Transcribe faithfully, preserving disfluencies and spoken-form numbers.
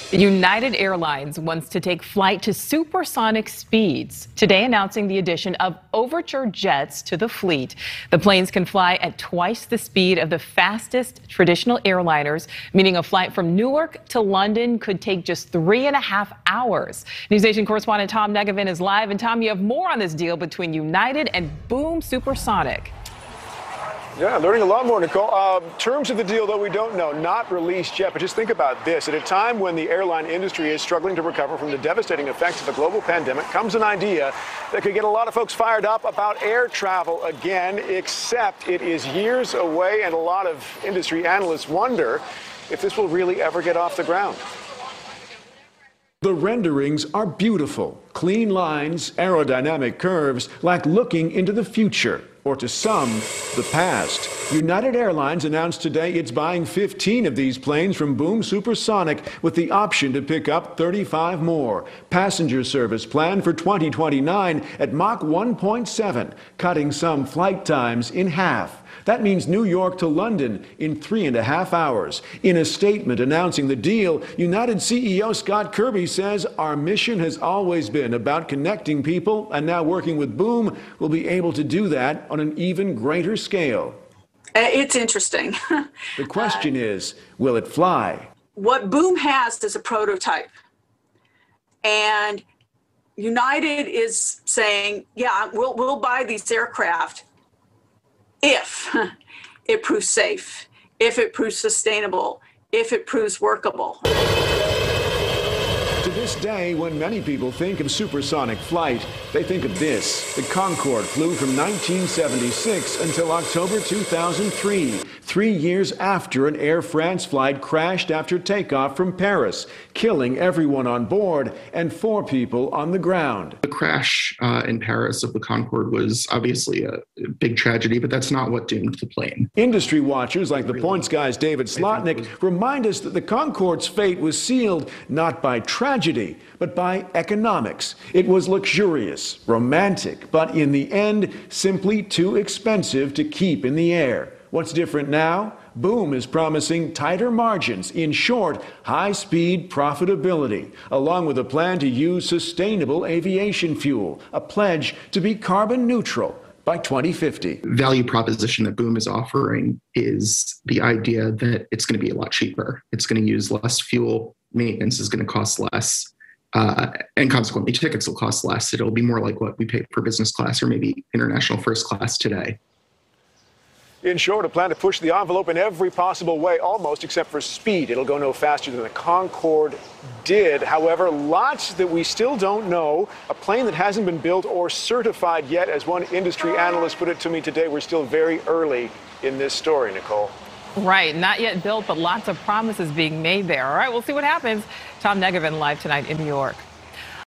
United Airlines wants to take flight to supersonic speeds, today announcing the addition of Overture jets to the fleet. The planes can fly at twice the speed of the fastest traditional airliners, meaning a flight from Newark to London could take just three and a half hours. NewsNation correspondent Tom Negevin is live. And Tom, you have more on this deal between United and Boom Supersonic. Yeah, learning a lot more, Nicole. Uh, terms of the deal, though, we don't know, not released yet. But just think about this. At a time when the airline industry is struggling to recover from the devastating effects of a global pandemic, comes an idea that could get a lot of folks fired up about air travel again, except it is years away, and a lot of industry analysts wonder if this will really ever get off the ground. The renderings are beautiful. Clean lines, aerodynamic curves, like looking into the future, or to some, the past. United Airlines announced today it's buying fifteen of these planes from Boom Supersonic with the option to pick up thirty-five more. Passenger service planned for twenty twenty-nine at Mach one point seven, cutting some flight times in half. That means New York to London in three and a half hours. In a statement announcing the deal, United C E O Scott Kirby says, "Our mission has always been about connecting people, and now working with Boom, we'll be able to do that on an even greater scale." It's interesting. The question uh, is, will it fly? What Boom has is a prototype. And United is saying, yeah, we'll, we'll buy these aircraft if it proves safe, if it proves sustainable, if it proves workable. To this day, when many people think of supersonic flight, they think of this. The Concorde flew from nineteen seventy-six until October two thousand three, three years after an Air France flight crashed after takeoff from Paris, killing everyone on board and four people on the ground. The crash uh, in Paris of the Concorde was obviously a big tragedy, but that's not what doomed the plane. Industry watchers like the Points guy's David Slotnick remind us that the Concorde's fate was sealed not by tragedy, but by economics. It was luxurious, romantic, but in the end, simply too expensive to keep in the air. What's different now? Boom is promising tighter margins, in short, high-speed profitability, along with a plan to use sustainable aviation fuel, a pledge to be carbon neutral by twenty fifty. Value proposition that Boom is offering is the idea that it's going to be a lot cheaper. It's going to use less fuel. Maintenance is going to cost less. Uh, and consequently, tickets will cost less. It'll be more like what we pay for business class or maybe international first class today. In short, a plan to push the envelope in every possible way, almost except for speed. It'll go no faster than the Concorde did. However, lots that we still don't know. A plane that hasn't been built or certified yet. As one industry analyst put it to me today, we're still very early in this story, Nicole. Right, not yet built, but lots of promises being made there. All right, we'll see what happens. Tom Negevin live tonight in New York.